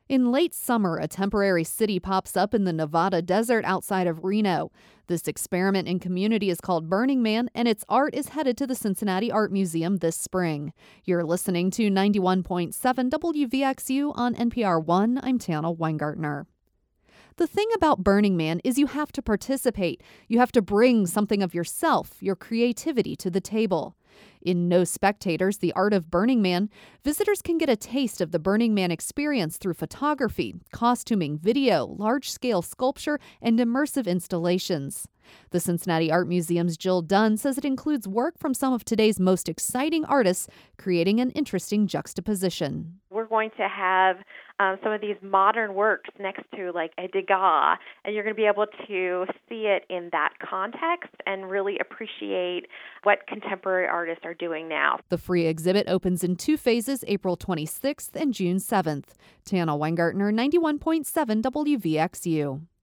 In late summer, a temporary city pops up in the Nevada desert outside of Reno. This experiment in community is called Burning Man, and its art is headed to the Cincinnati Art Museum this spring. You're listening to 91.7 WVXU on NPR One. I'm Tana Weingartner. The thing about Burning Man is you have to participate. You have to bring something of yourself, your creativity to the table. In No Spectators, The Art of Burning Man, visitors can get a taste of the Burning Man experience through photography, costuming, video, large-scale sculpture, and immersive installations. The Cincinnati Art Museum's Jill Dunn says it includes work from some of today's most exciting artists, creating an interesting juxtaposition. We're going to have some of these modern works next to like a Degas, and you're going to be able to see it in that context and really appreciate what contemporary artists are doing now. The free exhibit opens in two phases, April 26th and June 7th. Tana Weingartner, 91.7 WVXU.